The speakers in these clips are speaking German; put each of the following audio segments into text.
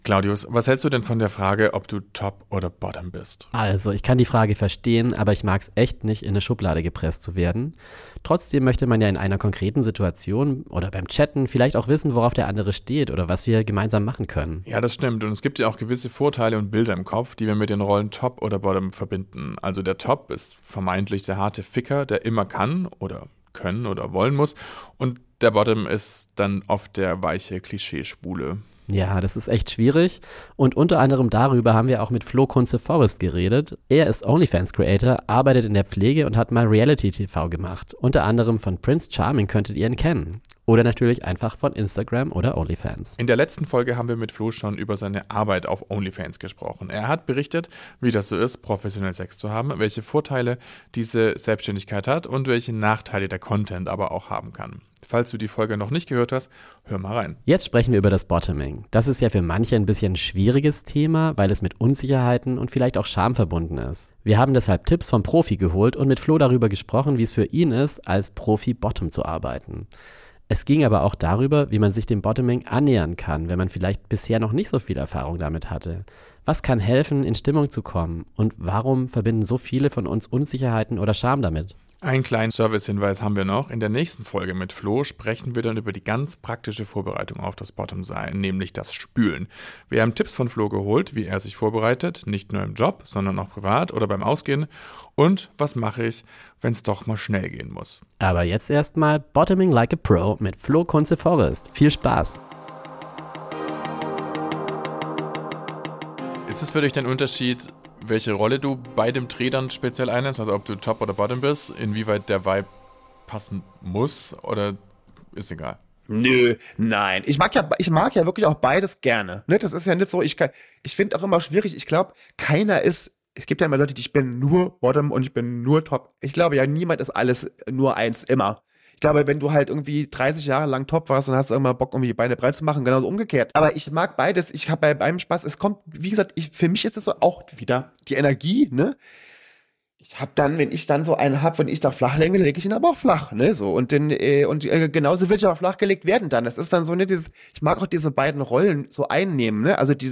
Claudius, was hältst du denn von der Frage, ob du Top oder Bottom bist? Also, ich kann die Frage verstehen, aber ich mag es echt nicht, in eine Schublade gepresst zu werden. Trotzdem möchte man ja in einer konkreten Situation oder beim Chatten vielleicht auch wissen, worauf der andere steht oder was wir gemeinsam machen können. Ja, das stimmt. Und es gibt ja auch gewisse Vorteile und Bilder im Kopf, die wir mit den Rollen Top oder Bottom verbinden. Also der Top ist vermeintlich der harte Ficker, der immer kann oder können oder wollen muss. Und der Bottom ist dann oft der weiche Klischee-Schwule. Ja, das ist echt schwierig und unter anderem darüber haben wir auch mit Flo Kunze Forrest geredet. Er ist OnlyFans-Creator, arbeitet in der Pflege und hat mal Reality-TV gemacht. Unter anderem von Prince Charming könntet ihr ihn kennen. Oder natürlich einfach von Instagram oder OnlyFans. In der letzten Folge haben wir mit Flo schon über seine Arbeit auf OnlyFans gesprochen. Er hat berichtet, wie das so ist, professionell Sex zu haben, welche Vorteile diese Selbstständigkeit hat und welche Nachteile der Content aber auch haben kann. Falls du die Folge noch nicht gehört hast, hör mal rein. Jetzt sprechen wir über das Bottoming. Das ist ja für manche ein bisschen ein schwieriges Thema, weil es mit Unsicherheiten und vielleicht auch Scham verbunden ist. Wir haben deshalb Tipps vom Profi geholt und mit Flo darüber gesprochen, wie es für ihn ist, als Profi Bottom zu arbeiten. Es ging aber auch darüber, wie man sich dem Bottoming annähern kann, wenn man vielleicht bisher noch nicht so viel Erfahrung damit hatte. Was kann helfen, in Stimmung zu kommen? Und warum verbinden so viele von uns Unsicherheiten oder Scham damit? Einen kleinen Service-Hinweis haben wir noch. In der nächsten Folge mit Flo sprechen wir dann über die ganz praktische Vorbereitung auf das Bottom-Sein, nämlich das Spülen. Wir haben Tipps von Flo geholt, wie er sich vorbereitet, nicht nur im Job, sondern auch privat oder beim Ausgehen. Und was mache ich, wenn es doch mal schnell gehen muss. Aber jetzt erstmal Bottoming Like a Pro mit Flo Kunze Forrest. Viel Spaß! Ist es für dich der Unterschied, welche Rolle du bei dem Dreh dann speziell einnimmst, also ob du Top oder Bottom bist, inwieweit der Vibe passen muss oder ist egal? Nö, nein. Ich mag ja wirklich auch beides gerne. Ne, das ist ja nicht so, ich finde auch immer schwierig, ich glaube, es gibt ja immer Leute, die ich bin nur Bottom und ich bin nur Top. Ich glaube ja, niemand ist alles nur eins immer. Ich glaube, wenn du halt irgendwie 30 Jahre lang top warst, dann hast du immer Bock, irgendwie die Beine breit zu machen, genauso umgekehrt. Aber ich mag beides. Ich habe bei beim Spaß, es kommt, wie gesagt, für mich ist es so auch wieder die Energie, ne? Ich habe dann, wenn ich dann so einen hab, wenn ich da flach lege ich ihn aber auch flach, ne, so. Genauso will ich aber flach gelegt werden dann. Das ist dann so, ne, ich mag auch diese beiden Rollen so einnehmen, ne, also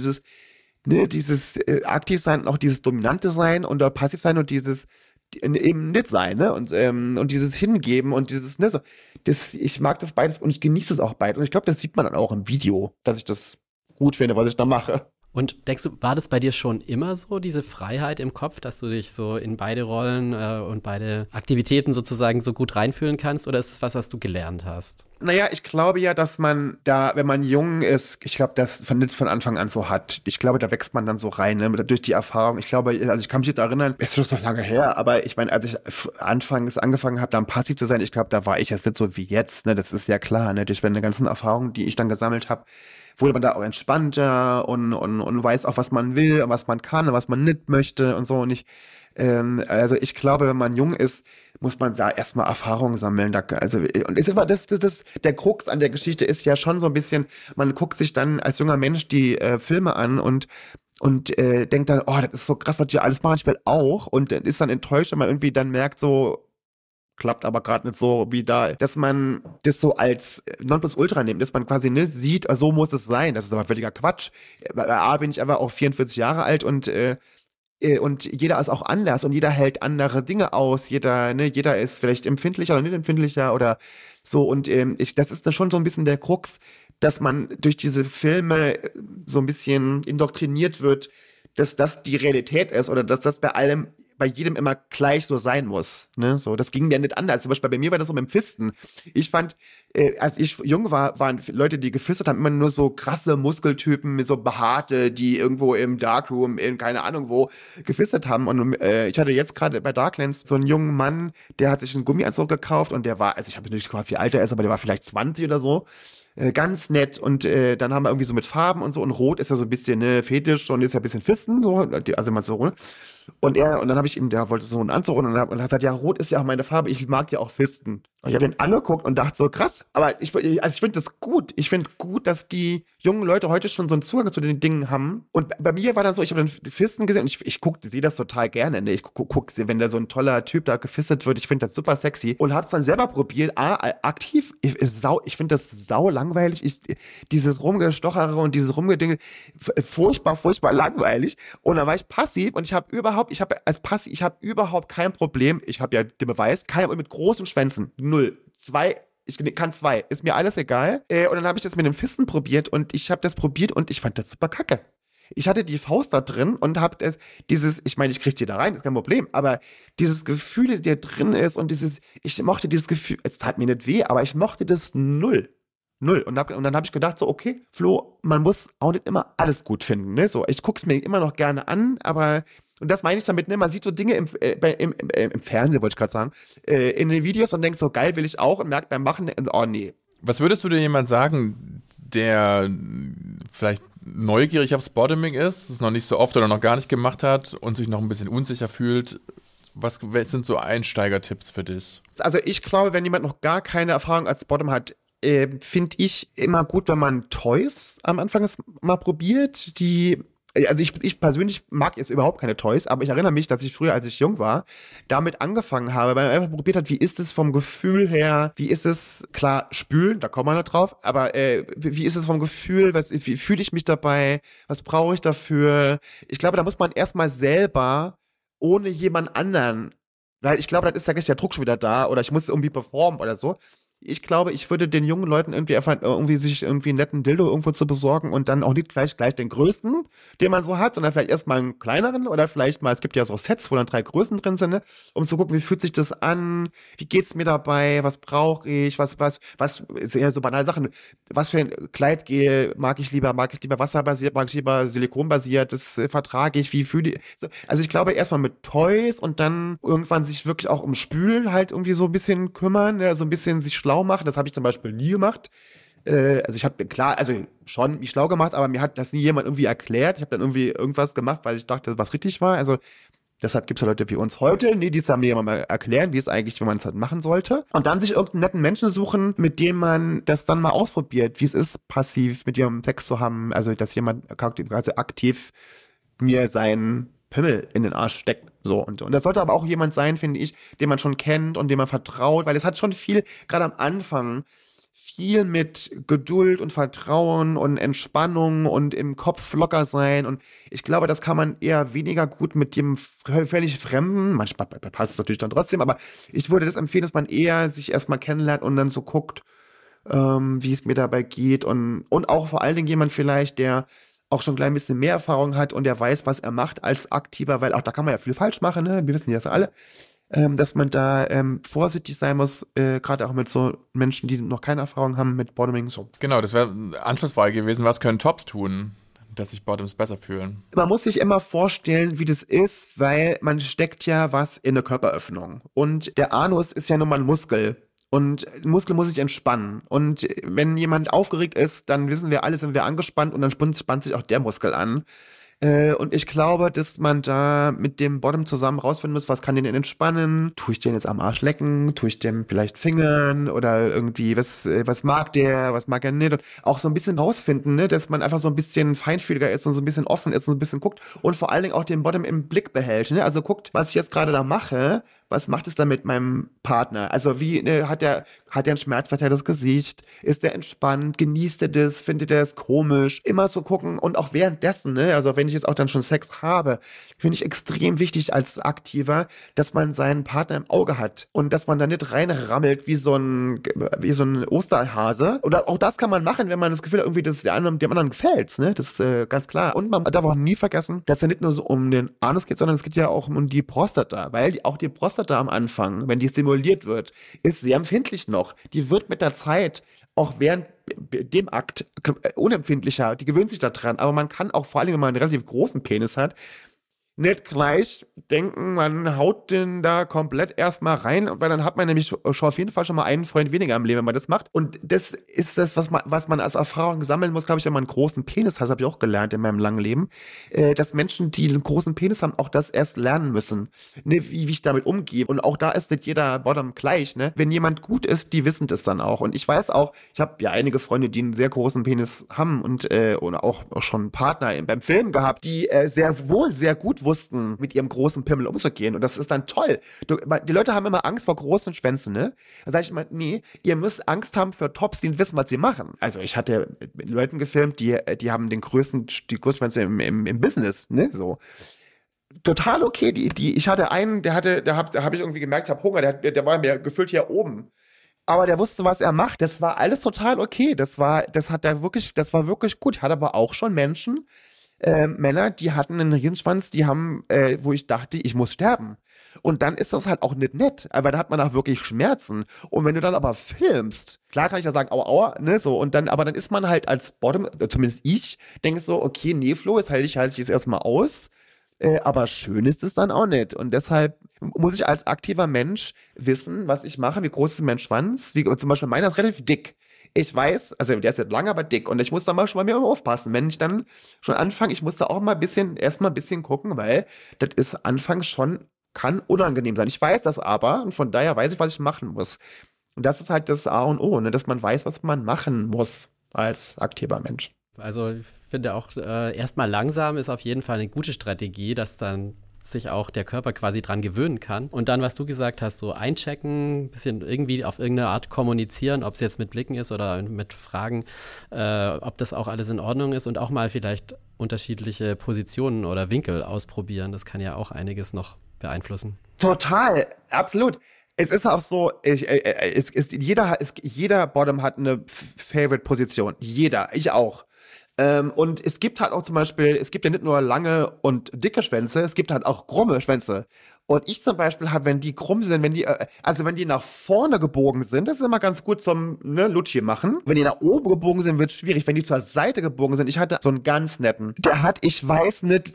aktiv sein und auch dieses dominante sein und passiv sein und dieses eben nicht sein, ne, und dieses Hingeben und dieses, ne, so, ich mag das beides und ich genieße es auch beides. Und ich glaube, das sieht man dann auch im Video, dass ich das gut finde, was ich da mache. Und denkst du, war das bei dir schon immer so, diese Freiheit im Kopf, dass du dich so in beide Rollen und beide Aktivitäten sozusagen so gut reinfühlen kannst? Oder ist es was du gelernt hast? Naja, ich glaube ja, dass man da, wenn man jung ist, ich glaube, das nicht von Anfang an so hat. Ich glaube, da wächst man dann so rein, ne, durch die Erfahrung. Ich glaube, also ich kann mich jetzt erinnern, es ist schon so lange her, aber ich meine, als ich angefangen habe, dann passiv zu sein, ich glaube, da war ich jetzt nicht so wie jetzt, ne, das ist ja klar, ne, durch meine ganzen Erfahrungen, die ich dann gesammelt habe, wurde man da auch entspannter und weiß auch, was man will und was man kann und was man nicht möchte und so. Also ich glaube, wenn man jung ist, muss man da erstmal Erfahrung sammeln. Und ist immer der Krux an der Geschichte ist ja schon so ein bisschen, man guckt sich dann als junger Mensch die Filme an und denkt dann, oh, das ist so krass, was die alles machen, ich will auch. Und ist dann enttäuscht, wenn man irgendwie dann merkt, so, klappt aber gerade nicht so wie da, dass man das so als Nonplusultra nimmt, dass man quasi nicht sieht, so muss es sein. Das ist aber völliger Quatsch. A, bin ich aber auch 44 Jahre alt und jeder ist auch anders und jeder hält andere Dinge aus. Jeder ist vielleicht empfindlicher oder nicht empfindlicher oder so. Und das ist dann schon so ein bisschen der Krux, dass man durch diese Filme so ein bisschen indoktriniert wird, dass das die Realität ist oder dass das bei jedem immer gleich so sein muss. Ne? So, das ging mir nicht anders. Zum Beispiel bei mir war das so mit dem Fisten. Ich fand, als ich jung war, waren Leute, die gefistet haben, immer nur so krasse Muskeltypen, so behaarte, die irgendwo im Darkroom, in keine Ahnung wo, gefistet haben. Und ich hatte jetzt gerade bei Darklands so einen jungen Mann, der hat sich einen Gummianzug gekauft und der war, also ich habe nicht gefragt, wie alt er ist, aber der war vielleicht 20 oder so. Ganz nett und dann haben wir irgendwie so mit Farben und so und Rot ist ja so ein bisschen Fetisch und ist ja ein bisschen Fisten, so, also mal so, ne? Und dann habe ich ihm, der wollte so einen Anzug und er hat gesagt, ja, Rot ist ja auch meine Farbe, ich mag ja auch Fisten. Und ich habe den angeguckt und dachte so, krass, aber ich finde das gut. Ich finde gut, dass die jungen Leute heute schon so einen Zugang zu den Dingen haben. Und bei mir war dann so, ich habe den Fisten gesehen und ich sehe das total gerne. Ne? Ich guck, wenn da so ein toller Typ da gefistet wird, ich finde das super sexy und habe es dann selber probiert, aktiv, ich finde das sauleicht langweilig. Dieses Rumgestochere und dieses Rumgedinge, furchtbar langweilig. Und dann war ich passiv und ich habe überhaupt kein Problem. Ich habe ja den Beweis, mit großen Schwänzen. 0. 2. Ich kann 2. Ist mir alles egal. Und dann habe ich das mit dem Fisten probiert und ich habe das probiert und ich fand das super kacke. Ich hatte die Faust da drin und habe ich kriege die da rein, ist kein Problem, aber dieses Gefühl, das da drin ist und ich mochte dieses Gefühl, es tat mir nicht weh, aber ich mochte das null. Und dann habe ich gedacht so, okay, Flo, man muss auch nicht immer alles gut finden, ne? So, ich guck's mir immer noch gerne an, aber, und das meine ich damit, ne, man sieht so Dinge im Fernsehen, wollte ich gerade sagen, in den Videos und denkt so, geil, will ich auch, und merkt beim Machen, oh nee. Was würdest du dir jemand sagen, der vielleicht neugierig aufs Bottoming ist, es noch nicht so oft oder noch gar nicht gemacht hat und sich noch ein bisschen unsicher fühlt? Was sind so Einsteigertipps für dich? Also ich glaube, wenn jemand noch gar keine Erfahrung als Bottom hat, finde ich immer gut, wenn man Toys am Anfang mal probiert, also ich persönlich mag jetzt überhaupt keine Toys, aber ich erinnere mich, dass ich früher, als ich jung war, damit angefangen habe, weil man einfach probiert hat, wie ist es vom Gefühl her, wie ist es, klar, spülen, da kommen wir noch drauf, aber wie ist es vom Gefühl, wie fühle ich mich dabei, was brauche ich dafür? Ich glaube, da muss man erstmal selber, ohne jemand anderen, weil ich glaube, dann ist ja gleich der Druck schon wieder da oder ich muss irgendwie performen oder so. Ich glaube, ich würde den jungen Leuten irgendwie sich irgendwie einen netten Dildo irgendwo zu besorgen und dann auch nicht gleich den größten, den man so hat, sondern vielleicht erstmal einen kleineren oder vielleicht mal, es gibt ja so Sets, wo dann 3 Größen drin sind, ne? Um zu gucken, wie fühlt sich das an, wie geht's mir dabei, was brauche ich, was, ist ja so banale Sachen, was für ein Kleidgel mag ich lieber wasserbasiert, mag ich lieber silikonbasiert, das vertrage ich, wie fühle ich, so. Also ich glaube, erstmal mit Toys und dann irgendwann sich wirklich auch um Spülen halt irgendwie so ein bisschen kümmern, ne? So ein bisschen sich schlau machen, das habe ich zum Beispiel nie gemacht. Also ich habe schon mich schlau gemacht, aber mir hat das nie jemand irgendwie erklärt. Ich habe dann irgendwie irgendwas gemacht, weil ich dachte, was richtig war. Also deshalb gibt es ja Leute wie uns heute, die es haben mir jemand mal erklären, wie es eigentlich, wenn man es halt machen sollte. Und dann sich irgendeinen netten Menschen suchen, mit dem man das dann mal ausprobiert, wie es ist, passiv mit jemandem Sex zu haben. Also dass jemand quasi aktiv mir seinen Pimmel in den Arsch steckt. So und das sollte aber auch jemand sein, finde ich, den man schon kennt und dem man vertraut, weil es hat schon viel, gerade am Anfang, viel mit Geduld und Vertrauen und Entspannung und im Kopf locker sein. Und ich glaube, das kann man eher weniger gut mit dem völlig Fremden, manchmal passt es natürlich dann trotzdem, aber ich würde das empfehlen, dass man eher sich erstmal kennenlernt und dann so guckt, wie es mir dabei geht und auch vor allen Dingen jemand vielleicht, der auch schon ein klein bisschen mehr Erfahrung hat und der weiß, was er macht als Aktiver, weil auch da kann man ja viel falsch machen, ne? Wir wissen ja das alle, dass man da vorsichtig sein muss, gerade auch mit so Menschen, die noch keine Erfahrung haben mit Bottoming. So. Genau, das wäre eine Anschlussfrage gewesen. Was können Tops tun, dass sich Bottoms besser fühlen? Man muss sich immer vorstellen, wie das ist, weil man steckt ja was in eine Körperöffnung. Und der Anus ist ja nun mal ein Muskel. Und ein Muskel muss sich entspannen. Und wenn jemand aufgeregt ist, dann wissen wir alle, sind wir angespannt und dann spannt sich auch der Muskel an. Und ich glaube, dass man da mit dem Bottom zusammen rausfinden muss, was kann den denn entspannen? Tue ich den jetzt am Arsch lecken? Tue ich dem vielleicht fingern? Oder irgendwie, was mag der? Was mag er nicht? Und auch so ein bisschen rausfinden, ne, dass man einfach so ein bisschen feinfühliger ist und so ein bisschen offen ist und so ein bisschen guckt und vor allen Dingen auch den Bottom im Blick behält. Ne? Also guckt, was ich jetzt gerade da mache, was macht es da mit meinem Partner? Also wie, ne, hat der ein schmerzverzerrtes Gesicht? Ist der entspannt? Genießt er das? Findet er es komisch? Immer so gucken und auch währenddessen, ne, also wenn ich jetzt auch dann schon Sex habe, finde ich extrem wichtig als Aktiver, dass man seinen Partner im Auge hat und dass man da nicht reinrammelt wie so ein Osterhase. Oder auch das kann man machen, wenn man das Gefühl hat, irgendwie, dass dem anderen gefällt, ne? Das ist ganz klar. Und man darf auch nie vergessen, dass es ja nicht nur so um den Anus geht, sondern es geht ja auch um die Prostata, weil auch die Prostata am Anfang, wenn die stimuliert wird, ist sehr empfindlich noch. Die wird mit der Zeit auch während dem Akt unempfindlicher. Die gewöhnt sich daran. Aber man kann auch, vor allem, wenn man einen relativ großen Penis hat, nicht gleich denken, man haut den da komplett erstmal rein, weil dann hat man nämlich schon auf jeden Fall schon mal einen Freund weniger im Leben, wenn man das macht. Und das ist das, was man als Erfahrung sammeln muss, glaube ich, wenn man einen großen Penis hat, das habe ich auch gelernt in meinem langen Leben, dass Menschen, die einen großen Penis haben, auch das erst lernen müssen, ne, wie ich damit umgehe. Und auch da ist nicht jeder Bottom gleich, ne? Wenn jemand gut ist, die wissen das dann auch. Und ich weiß auch, ich habe ja einige Freunde, die einen sehr großen Penis haben und auch schon einen Partner beim Film gehabt, die sehr gut wussten, wussten, mit ihrem großen Pimmel umzugehen. Und das ist dann toll. Die Leute haben immer Angst vor großen Schwänzen, ne? Da sage ich immer, nee, ihr müsst Angst haben für Tops, die wissen, was sie machen. Also ich hatte mit Leuten gefilmt, die haben die größten Schwänze im Business, ne? So. Total okay. Ich hatte einen, da habe ich irgendwie gemerkt, ich habe Hunger, der war mir gefüllt hier oben. Aber der wusste, was er macht. Das war alles total okay. Das war wirklich gut. Ich hatte aber auch schon Menschen, Männer, die hatten einen Riesenschwanz, die haben, wo ich dachte, ich muss sterben. Und dann ist das halt auch nicht nett, aber da hat man auch wirklich Schmerzen. Und wenn du dann aber filmst, klar kann ich ja sagen, aua, aua, ne, so, aber dann ist man halt als Bottom, zumindest ich, denke so, okay, nee, Flo, jetzt halte ich jetzt erstmal aus. Aber schön ist es dann auch nicht. Und deshalb muss ich als aktiver Mensch wissen, was ich mache, wie groß ist mein Schwanz. Zum Beispiel meiner ist relativ dick. Ich weiß, also der ist jetzt lang, aber dick. Und ich muss da mal schon mal mir aufpassen. Wenn ich dann schon anfange, ich muss da auch erstmal ein bisschen gucken, weil das ist anfangs schon, kann unangenehm sein. Ich weiß das aber und von daher weiß ich, was ich machen muss. Und das ist halt das A und O, ne, dass man weiß, was man machen muss als aktiver Mensch. Also ich finde auch, erstmal langsam ist auf jeden Fall eine gute Strategie, dass dann sich auch der Körper quasi dran gewöhnen kann. Und dann, was du gesagt hast, so einchecken, ein bisschen irgendwie auf irgendeine Art kommunizieren, ob es jetzt mit Blicken ist oder mit Fragen, ob das auch alles in Ordnung ist und auch mal vielleicht unterschiedliche Positionen oder Winkel ausprobieren. Das kann ja auch einiges noch beeinflussen. Total, absolut. Es ist auch so, jeder Bottom hat eine Favorite-Position. Jeder, ich auch. Und es gibt halt auch zum Beispiel, es gibt ja nicht nur lange und dicke Schwänze, es gibt halt auch krumme Schwänze. Und ich zum Beispiel habe, wenn die krumm sind, wenn die nach vorne gebogen sind, das ist immer ganz gut zum Lutschi machen. Wenn die nach oben gebogen sind, wird es schwierig. Wenn die zur Seite gebogen sind, ich hatte so einen ganz netten, ich weiß nicht,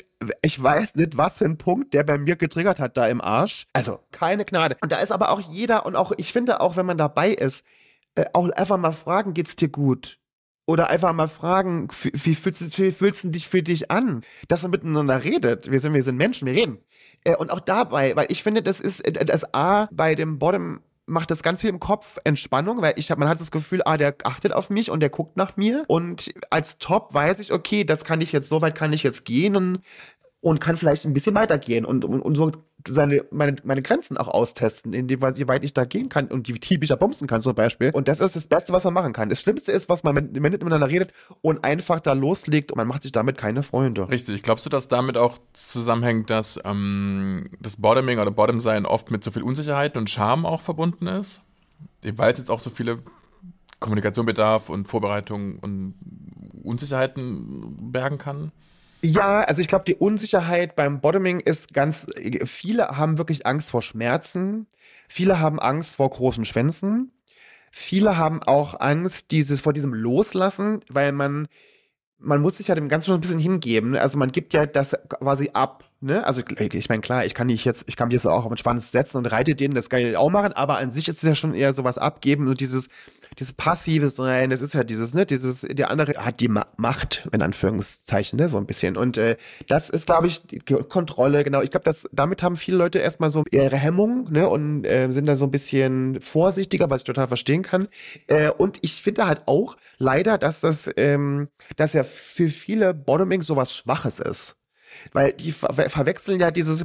was für ein Punkt der bei mir getriggert hat da im Arsch. Also keine Gnade. Und da ist aber auch jeder und auch, ich finde auch, wenn man dabei ist, auch einfach mal fragen, geht's dir gut? Oder einfach mal fragen, wie fühlst du dich für dich an? Dass man miteinander redet. Wir sind Menschen, wir reden. Und auch dabei, weil ich finde, das ist das A bei dem Bottom macht das ganz viel im Kopf Entspannung, weil man hat das Gefühl, der achtet auf mich und der guckt nach mir. Und als Top weiß ich, okay, so weit kann ich jetzt gehen und kann vielleicht ein bisschen weitergehen und so meine Grenzen auch austesten, wie weit ich da gehen kann und wie tief ich da bumsen kann zum Beispiel. Und das ist das Beste, was man machen kann. Das Schlimmste ist, was man miteinander redet und einfach da loslegt und man macht sich damit keine Freunde. Richtig. Glaubst du, dass damit auch zusammenhängt, dass das Bottoming oder Bottom-Sein oft mit so viel Unsicherheit und Scham auch verbunden ist? Weil es jetzt auch so viele Kommunikation bedarf und Vorbereitung und Unsicherheiten bergen kann? Ja, also ich glaube, die Unsicherheit beim Bottoming ist viele haben wirklich Angst vor Schmerzen, viele haben Angst vor großen Schwänzen, viele haben auch Angst vor diesem Loslassen, weil man muss sich ja dem Ganzen schon ein bisschen hingeben, ne? Also man gibt ja das quasi ab, ne? Also ich meine, klar, ich kann mich jetzt auch auf den Schwanz setzen und reite den, das kann ich auch machen, aber an sich ist es ja schon eher sowas abgeben und dieses passive Sein, das ist ja der andere hat die Macht, in Anführungszeichen, ne, so ein bisschen. Und das ist, glaube ich, die Kontrolle, genau. Ich glaube, damit haben viele Leute erstmal so ihre Hemmung, ne, und sind da so ein bisschen vorsichtiger, was ich total verstehen kann. Und ich finde halt auch leider, dass dass ja für viele Bottoming sowas Schwaches ist. Weil die verwechseln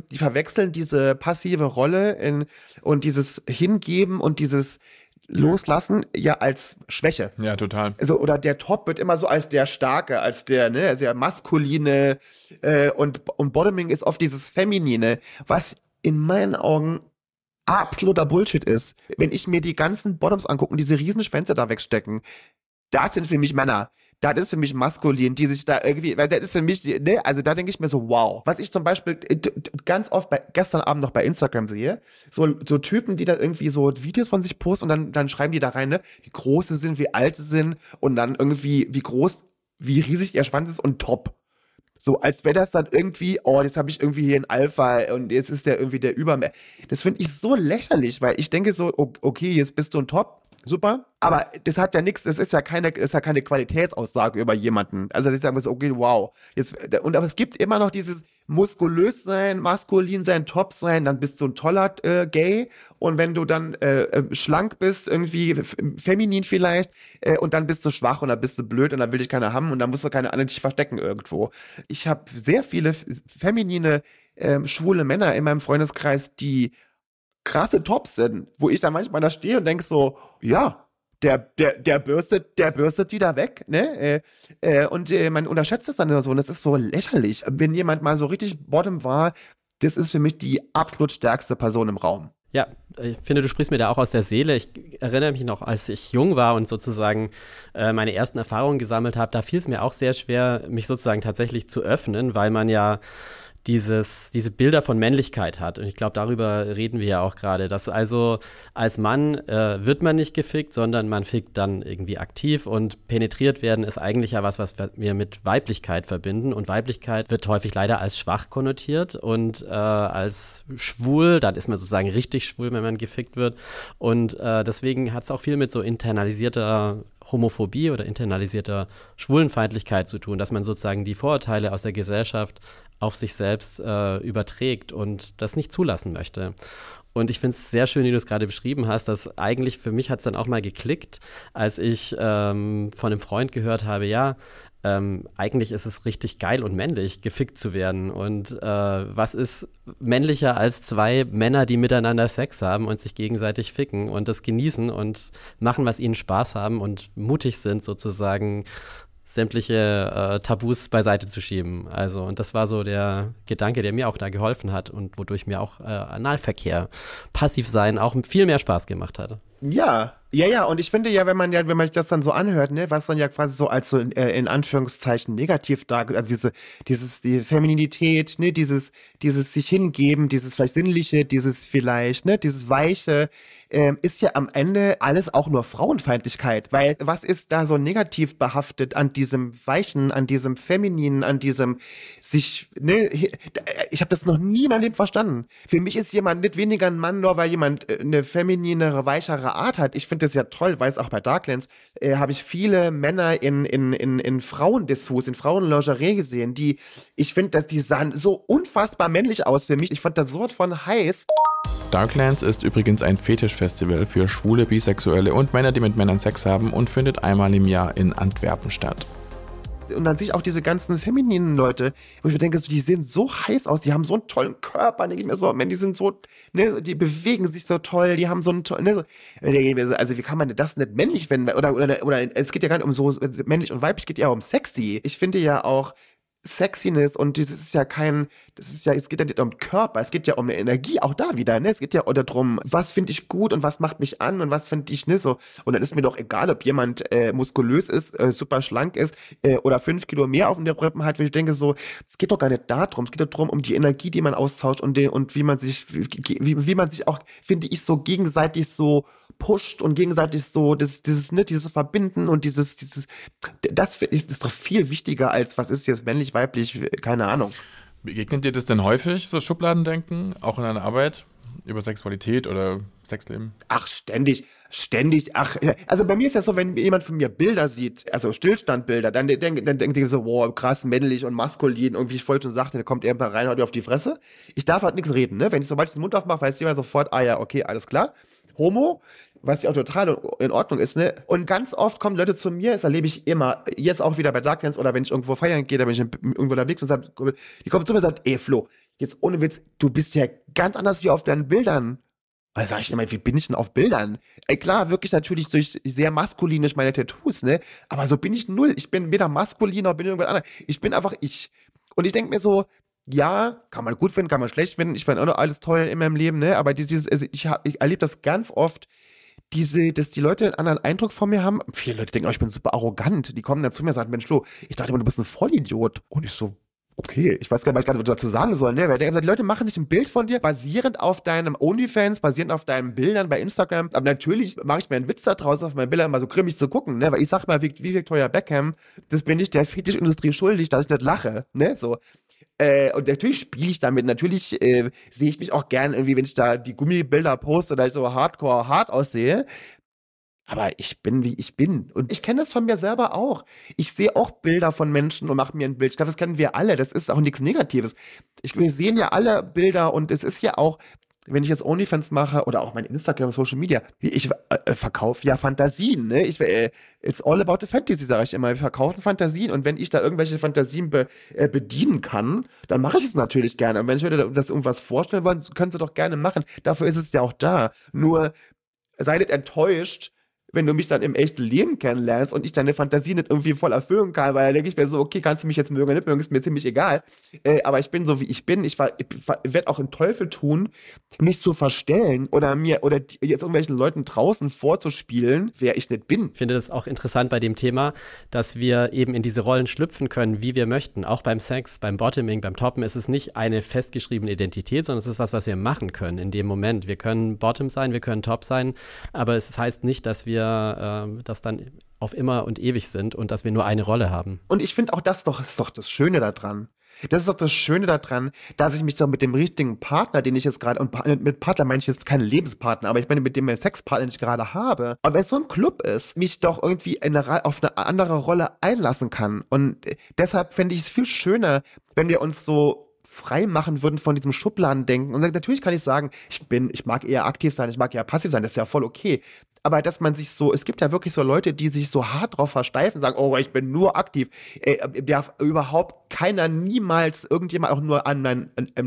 diese passive Rolle und dieses Hingeben und dieses Loslassen ja als Schwäche. Ja, total. Also, oder der Top wird immer so als der Starke, als der, sehr maskuline, und Bottoming ist oft dieses Feminine, was in meinen Augen absoluter Bullshit ist. Wenn ich mir die ganzen Bottoms angucke und diese Riesenschwänze da wegstecken, das sind für mich Männer. Das ist für mich maskulin, die sich da irgendwie, weil das ist für mich, ne, also da denke ich mir so, wow. Was ich zum Beispiel ganz oft gestern Abend noch bei Instagram sehe, so Typen, die dann irgendwie so Videos von sich posten und dann schreiben die da rein, ne, wie groß sie sind, wie alt sie sind und dann irgendwie, wie riesig ihr Schwanz ist und top. So, als wäre das dann irgendwie, jetzt habe ich irgendwie hier einen Alpha und jetzt ist der irgendwie der Übermensch. Das finde ich so lächerlich, weil ich denke so, okay, jetzt bist du ein Top, super. Aber das hat ja nichts, das ist ja keine Qualitätsaussage über jemanden. Also ich sage so, okay, wow. Aber es gibt immer noch dieses muskulös sein, maskulin sein, top sein, dann bist du ein toller Gay. Und wenn du dann schlank bist, irgendwie feminin vielleicht, und dann bist du schwach und dann bist du blöd und dann will dich keiner haben und dann musst du keine anderen dich verstecken irgendwo. Ich habe sehr viele feminine schwule Männer in meinem Freundeskreis, die krasse Tops sind, wo ich dann manchmal da stehe und denke so, ja, der bürstet die da weg, ne? Und man unterschätzt es dann immer so und das ist so lächerlich. Wenn jemand mal so richtig bottom war, das ist für mich die absolut stärkste Person im Raum. Ja, ich finde, du sprichst mir da auch aus der Seele. Ich erinnere mich noch, als ich jung war und sozusagen meine ersten Erfahrungen gesammelt habe, da fiel es mir auch sehr schwer, mich sozusagen tatsächlich zu öffnen, weil man ja diese Bilder von Männlichkeit hat. Und ich glaube, darüber reden wir ja auch gerade, dass also als Mann wird man nicht gefickt, sondern man fickt dann irgendwie aktiv und penetriert werden ist eigentlich ja was wir mit Weiblichkeit verbinden. Und Weiblichkeit wird häufig leider als schwach konnotiert und als schwul, dann ist man sozusagen richtig schwul, wenn man gefickt wird. Und deswegen hat es auch viel mit so internalisierter Homophobie oder internalisierter Schwulenfeindlichkeit zu tun, dass man sozusagen die Vorurteile aus der Gesellschaft auf sich selbst überträgt und das nicht zulassen möchte. Und ich finde es sehr schön, wie du es gerade beschrieben hast, dass eigentlich für mich hat es dann auch mal geklickt, als ich von einem Freund gehört habe, ja, eigentlich ist es richtig geil und männlich, gefickt zu werden. Und was ist männlicher als zwei Männer, die miteinander Sex haben und sich gegenseitig ficken und das genießen und machen, was ihnen Spaß haben und mutig sind, sozusagen sämtliche Tabus beiseite zu schieben. Also, und das war so der Gedanke, der mir auch da geholfen hat und wodurch mir auch Analverkehr, passiv sein, auch viel mehr Spaß gemacht hat. Ja, und ich finde ja, wenn man das dann so anhört, ne, was dann ja quasi so als so in Anführungszeichen negativ dargestellt, also die Femininität, ne, dieses sich hingeben, dieses vielleicht Sinnliche, dieses vielleicht, ne, dieses Weiche, ist ja am Ende alles auch nur Frauenfeindlichkeit, weil was ist da so negativ behaftet an diesem Weichen, an diesem Femininen, an diesem sich, ne, ich habe das noch nie in meinem Leben verstanden. Für mich ist jemand nicht weniger ein Mann, nur weil jemand eine femininere, weichere Art hat. Ich finde das ja toll, weil es auch bei Darklands habe ich viele Männer in Frauendessous, in Frauenlingerie gesehen, die, ich finde, dass die sahen so unfassbar männlich aus für mich. Ich fand das so von heiß. Darklands ist übrigens ein Fetischfestival für Schwule, Bisexuelle und Männer, die mit Männern Sex haben und findet einmal im Jahr in Antwerpen statt. Und dann sehe ich auch diese ganzen femininen Leute, wo ich mir denke, die sehen so heiß aus, die haben so einen tollen Körper, denke ich mir so, man, die sind so, ne, die bewegen sich so toll, die haben so einen tollen, ne, so, also wie kann man das nicht männlich finden, oder es geht ja gar nicht um so männlich und weiblich, es geht ja um sexy. Ich finde ja auch Sexiness und es geht ja nicht um Körper, es geht ja um eine Energie, auch da wieder, ne? Es geht ja darum, was finde ich gut und was macht mich an und was finde ich nicht so. Und dann ist mir doch egal, ob jemand muskulös ist, super schlank ist oder 5 Kilo mehr auf den Rippen hat, weil ich denke so, es geht doch gar nicht darum, es geht doch darum, um die Energie, die man austauscht und wie man sich auch, finde ich, so gegenseitig so pusht und gegenseitig so dieses Verbinden und das ist doch viel wichtiger als was ist jetzt männlich, weiblich, keine Ahnung. Begegnet dir das denn häufig, so Schubladendenken, auch in deiner Arbeit über Sexualität oder Sexleben? Ach, ständig. Ach, also bei mir ist ja so, wenn jemand von mir Bilder sieht, also Stillstandbilder, dann denkt ihr so, wow, krass, männlich und maskulin, und wie ich vorhin schon sagte, da kommt irgendwann rein, haut dir auf die Fresse. Ich darf halt nichts reden, ne? Sobald ich den Mund aufmache, weiß jemand sofort, ah ja, okay, alles klar. Homo, was ja auch total in Ordnung ist, ne? Und ganz oft kommen Leute zu mir, das erlebe ich immer, jetzt auch wieder bei Darklands oder wenn ich irgendwo feiern gehe, da bin ich irgendwo unterwegs und die kommen zu mir und sagen, ey Flo, jetzt ohne Witz, du bist ja ganz anders wie auf deinen Bildern. Und dann sag ich immer, wie bin ich denn auf Bildern? Ey, klar, wirklich natürlich durch sehr maskulinisch meine Tattoos, ne? Aber so bin ich null. Ich bin weder maskulin noch bin irgendwas anderes. Ich bin einfach ich. Und ich denke mir so, ja, kann man gut finden, kann man schlecht finden. Ich finde auch noch alles toll in meinem Leben, ne? Aber ich erlebe das ganz oft, dass die Leute einen anderen Eindruck von mir haben. Viele Leute denken, oh, ich bin super arrogant. Die kommen dann zu mir und sagen, Mensch, Flo, ich dachte immer, du bist ein Vollidiot. Und ich so, okay, ich weiß gar nicht, was ich gerade dazu sagen soll, ne? Weil die Leute machen sich ein Bild von dir, basierend auf deinem OnlyFans, basierend auf deinen Bildern bei Instagram. Aber natürlich mache ich mir einen Witz da draußen, auf meinen Bildern mal so grimmig zu gucken, ne? Weil ich sag mal, wie Victoria Beckham, das bin ich der Fetischindustrie schuldig, dass ich nicht lache, ne? So. Und natürlich spiele ich damit, natürlich sehe ich mich auch gern irgendwie, wenn ich da die Gummibilder poste oder ich so hardcore hart aussehe. Aber ich bin, wie ich bin. Und ich kenne das von mir selber auch. Ich sehe auch Bilder von Menschen und mache mir ein Bild. Ich glaube, das kennen wir alle. Das ist auch nichts Negatives. Wir sehen ja alle Bilder und es ist ja auch, wenn ich jetzt OnlyFans mache oder auch mein Instagram, Social Media, ich verkaufe ja Fantasien. Ne? It's all about the fantasy, sage ich immer. Wir verkaufen Fantasien und wenn ich da irgendwelche Fantasien bedienen kann, dann mache ich es natürlich gerne. Und wenn ich mir das irgendwas vorstellen wollen, können sie doch gerne machen. Dafür ist es ja auch da. Nur sei nicht enttäuscht, wenn du mich dann im echten Leben kennenlernst und ich deine Fantasie nicht irgendwie voll erfüllen kann, weil da denke ich mir so, okay, kannst du mich jetzt mögen oder nicht mögen, ist mir ziemlich egal. Aber ich bin so, wie ich bin. Ich werde auch einen Teufel tun, mich zu verstellen oder jetzt irgendwelchen Leuten draußen vorzuspielen, wer ich nicht bin. Ich finde das auch interessant bei dem Thema, dass wir eben in diese Rollen schlüpfen können, wie wir möchten. Auch beim Sex, beim Bottoming, beim Toppen ist es nicht eine festgeschriebene Identität, sondern es ist was wir machen können in dem Moment. Wir können Bottom sein, wir können Top sein, aber es heißt nicht, dass wir das dann auf immer und ewig sind und dass wir nur eine Rolle haben. Und ich finde auch ist doch das Schöne daran. Das ist doch das Schöne daran, dass ich mich doch mit dem richtigen Partner, den ich jetzt gerade, und mit Partner meine ich jetzt keinen Lebenspartner, aber ich meine mit dem Sexpartner, den ich gerade habe. Aber wenn es so ein Club ist, mich doch irgendwie auf eine andere Rolle einlassen kann. Und deshalb fände ich es viel schöner, wenn wir uns so frei machen würden von diesem Schubladendenken und sagen, natürlich kann ich sagen, ich mag eher aktiv sein, ich mag eher passiv sein, das ist ja voll okay. Aber dass man sich so, es gibt ja wirklich so Leute, die sich so hart drauf versteifen, sagen, oh, ich bin nur aktiv. Darf überhaupt keiner niemals irgendjemand auch nur nah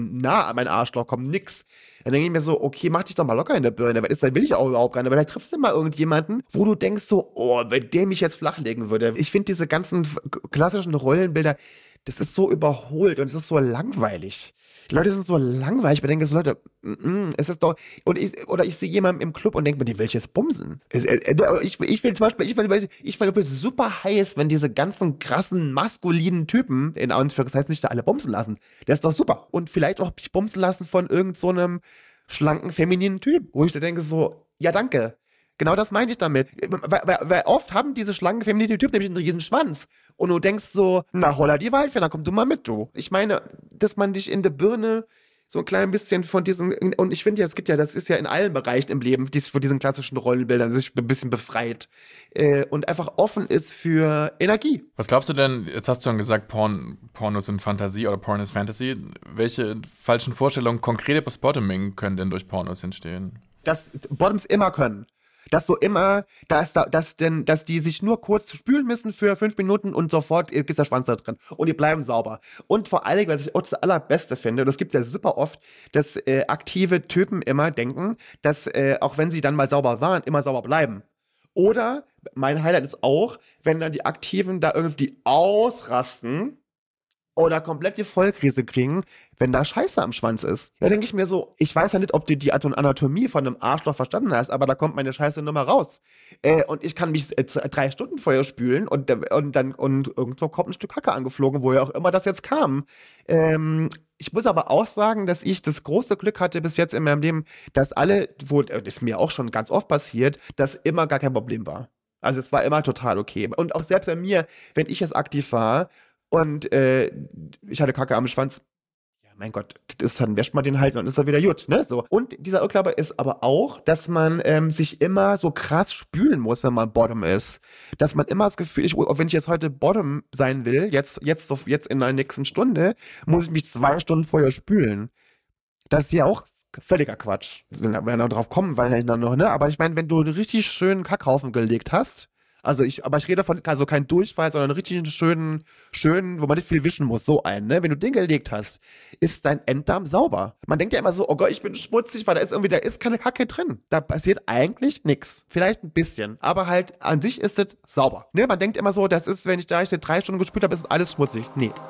an mein Arschloch kommen, nix. Dann denke ich mir so, okay, mach dich doch mal locker in der Birne, weil das will ich auch überhaupt gar nicht. Aber vielleicht triffst du mal irgendjemanden, wo du denkst so, oh, wenn der mich jetzt flachlegen würde. Ich finde diese ganzen klassischen Rollenbilder, das ist so überholt und es ist so langweilig. Die Leute sind so langweilig. Ich denke so, Leute, es ist doch, ich sehe jemanden im Club und denke mir, den will ich jetzt bumsen. Ich will zum Beispiel, ich will super heiß, wenn diese ganzen krassen, maskulinen Typen, in Anführungszeichen, sich da alle bumsen lassen. Das ist doch super. Und vielleicht auch mich bumsen lassen von irgend so einem schlanken, femininen Typ, wo ich da denke so, ja, danke. Genau das meine ich damit. Weil oft haben diese schlanken, femininen Typen nämlich einen riesen Schwanz. Und du denkst so, na, holla die Waldfee, dann komm du mal mit, du. Ich meine, dass man dich in der Birne so ein klein bisschen von diesen, und ich finde ja, das ist ja in allen Bereichen im Leben, von diesen klassischen Rollenbildern sich ein bisschen befreit und einfach offen ist für Energie. Was glaubst du denn, jetzt hast du schon gesagt, Porno sind Fantasie oder Porn ist Fantasy. Welche falschen Vorstellungen konkret über Bottoming können denn durch Pornos entstehen? Dass Bottoms immer können. Dass so immer, dass die sich nur kurz spülen müssen für 5 Minuten und sofort ist der Schwanz da drin. Und die bleiben sauber. Und vor allem, was ich auch das Allerbeste finde, das gibt's ja super oft, dass aktive Typen immer denken, dass auch wenn sie dann mal sauber waren, immer sauber bleiben. Oder, mein Highlight ist auch, wenn dann die Aktiven da irgendwie ausrasten oder komplett die Vollkrise kriegen, wenn da Scheiße am Schwanz ist. Da denke ich mir so, ich weiß ja nicht, ob du die Anatomie von einem Arschloch verstanden hast, aber da kommt meine Scheiße Nummer raus. Und ich kann mich 3 Stunden vorher spülen und irgendwo kommt ein Stück Kacke angeflogen, woher auch immer das jetzt kam. Ich muss aber auch sagen, dass ich das große Glück hatte bis jetzt in meinem Leben, dass das ist mir auch schon ganz oft passiert, dass immer gar kein Problem war. Also es war immer total okay. Und auch selbst bei mir, wenn ich jetzt aktiv war, und ich hatte Kacke am Schwanz. Ja, mein Gott, dann wäscht man den halt und dann ist er wieder gut, ne? So. Und dieser Irrglaube ist aber auch, dass man sich immer so krass spülen muss, wenn man Bottom ist. Dass man immer das Gefühl, wenn ich jetzt heute Bottom sein will, jetzt in der nächsten Stunde, muss ich mich 2 Stunden vorher spülen. Das ist ja auch völliger Quatsch. Wir werden noch drauf kommen, weil ich dann noch, ne? Aber ich meine, wenn du einen richtig schönen Kackhaufen gelegt hast, aber ich rede von also kein Durchfall, sondern einen richtig schönen, wo man nicht viel wischen muss, so einen, ne? Wenn du den gelegt hast, ist dein Enddarm sauber. Man denkt ja immer so, oh Gott, ich bin schmutzig, weil da ist keine Kacke drin. Da passiert eigentlich nichts. Vielleicht ein bisschen, aber halt an sich ist es sauber. Ne? Man denkt immer so, das ist, wenn ich da 3 Stunden gespült habe, ist alles schmutzig.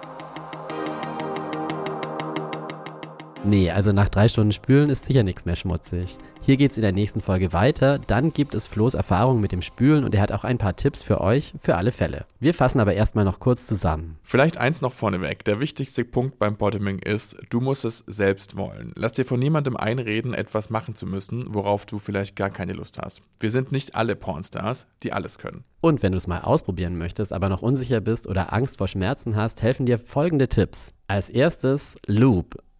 Nee, also nach 3 Stunden Spülen ist sicher nichts mehr schmutzig. Hier geht's in der nächsten Folge weiter, dann gibt es Flo's Erfahrung mit dem Spülen und er hat auch ein paar Tipps für euch, für alle Fälle. Wir fassen aber erstmal noch kurz zusammen. Vielleicht eins noch vorneweg, der wichtigste Punkt beim Bottoming ist, du musst es selbst wollen. Lass dir von niemandem einreden, etwas machen zu müssen, worauf du vielleicht gar keine Lust hast. Wir sind nicht alle Pornstars, die alles können. Und wenn du es mal ausprobieren möchtest, aber noch unsicher bist oder Angst vor Schmerzen hast, helfen dir folgende Tipps. Als erstes Lube.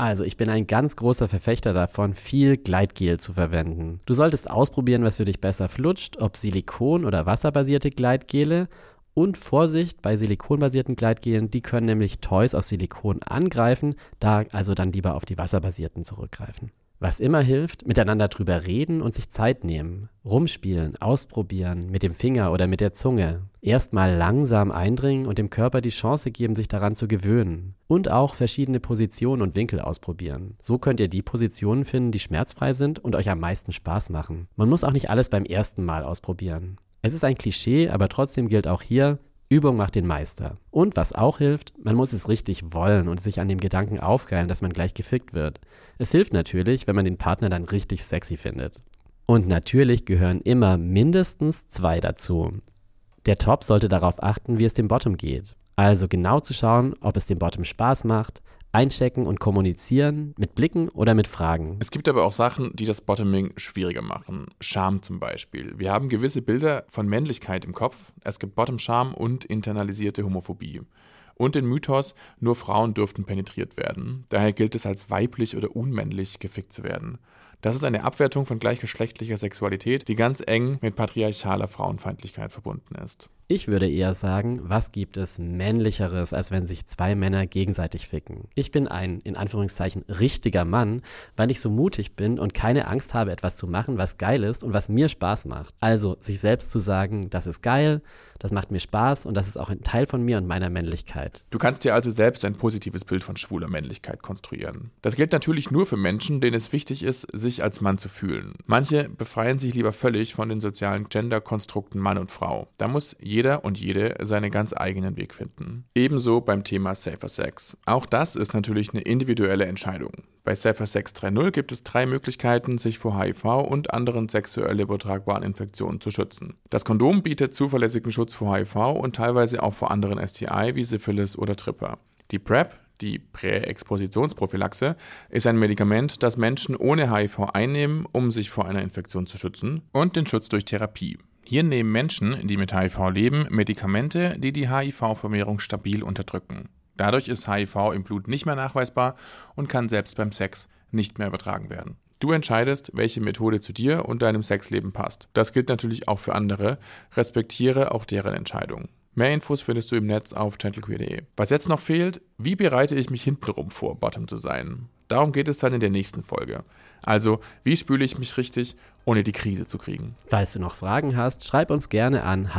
Also ich bin ein ganz großer Verfechter davon, viel Gleitgel zu verwenden. Du solltest ausprobieren, was für dich besser flutscht, ob Silikon- oder wasserbasierte Gleitgele. Und Vorsicht bei silikonbasierten Gleitgelen, die können nämlich Toys aus Silikon angreifen, da also dann lieber auf die wasserbasierten zurückgreifen. Was immer hilft, miteinander drüber reden und sich Zeit nehmen. Rumspielen, ausprobieren, mit dem Finger oder mit der Zunge. Erstmal langsam eindringen und dem Körper die Chance geben, sich daran zu gewöhnen. Und auch verschiedene Positionen und Winkel ausprobieren. So könnt ihr die Positionen finden, die schmerzfrei sind und euch am meisten Spaß machen. Man muss auch nicht alles beim ersten Mal ausprobieren. Es ist ein Klischee, aber trotzdem gilt auch hier, Übung macht den Meister. Und was auch hilft, man muss es richtig wollen und sich an dem Gedanken aufgeilen, dass man gleich gefickt wird. Es hilft natürlich, wenn man den Partner dann richtig sexy findet. Und natürlich gehören immer mindestens 2 dazu. Der Top sollte darauf achten, wie es dem Bottom geht. Also genau zu schauen, ob es dem Bottom Spaß macht, einchecken und kommunizieren, mit Blicken oder mit Fragen. Es gibt aber auch Sachen, die das Bottoming schwieriger machen. Scham zum Beispiel. Wir haben gewisse Bilder von Männlichkeit im Kopf. Es gibt Bottom-Scham und internalisierte Homophobie. Und den Mythos, nur Frauen dürften penetriert werden. Daher gilt es als weiblich oder unmännlich gefickt zu werden. Das ist eine Abwertung von gleichgeschlechtlicher Sexualität, die ganz eng mit patriarchaler Frauenfeindlichkeit verbunden ist. Ich würde eher sagen, was gibt es Männlicheres, als wenn sich 2 Männer gegenseitig ficken? Ich bin ein, in Anführungszeichen, richtiger Mann, weil ich so mutig bin und keine Angst habe, etwas zu machen, was geil ist und was mir Spaß macht. Also sich selbst zu sagen, das ist geil, das macht mir Spaß und das ist auch ein Teil von mir und meiner Männlichkeit. Du kannst dir also selbst ein positives Bild von schwuler Männlichkeit konstruieren. Das gilt natürlich nur für Menschen, denen es wichtig ist, sich als Mann zu fühlen. Manche befreien sich lieber völlig von den sozialen Gender-Konstrukten Mann und Frau. Da muss jeder und jede seinen ganz eigenen Weg finden. Ebenso beim Thema Safer Sex. Auch das ist natürlich eine individuelle Entscheidung. Bei Safer Sex 3.0 gibt es 3 Möglichkeiten, sich vor HIV und anderen sexuell übertragbaren Infektionen zu schützen. Das Kondom bietet zuverlässigen Schutz vor HIV und teilweise auch vor anderen STI wie Syphilis oder Tripper. Die PrEP, die Präexpositionsprophylaxe, ist ein Medikament, das Menschen ohne HIV einnehmen, um sich vor einer Infektion zu schützen, und den Schutz durch Therapie. Hier nehmen Menschen, die mit HIV leben, Medikamente, die die HIV-Vermehrung stabil unterdrücken. Dadurch ist HIV im Blut nicht mehr nachweisbar und kann selbst beim Sex nicht mehr übertragen werden. Du entscheidest, welche Methode zu dir und deinem Sexleben passt. Das gilt natürlich auch für andere. Respektiere auch deren Entscheidung. Mehr Infos findest du im Netz auf gentlqueer.de. Was jetzt noch fehlt, wie bereite ich mich hintenrum vor, Bottom zu sein? Darum geht es dann in der nächsten Folge. Also, wie spüle ich mich richtig, ohne die Krise zu kriegen? Falls du noch Fragen hast, schreib uns gerne an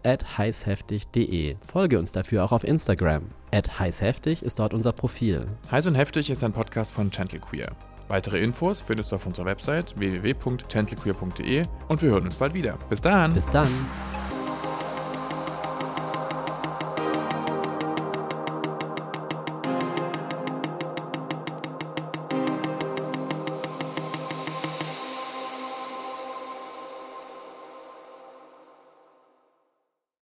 hallo@heißheftig.de. Folge uns dafür auch auf Instagram. @heißheftig ist dort unser Profil. Heiß und Heftig ist ein Podcast von Gentlqueer. Weitere Infos findest du auf unserer Website www.gentlqueer.de und wir hören uns bald wieder. Bis dann! Bis dann!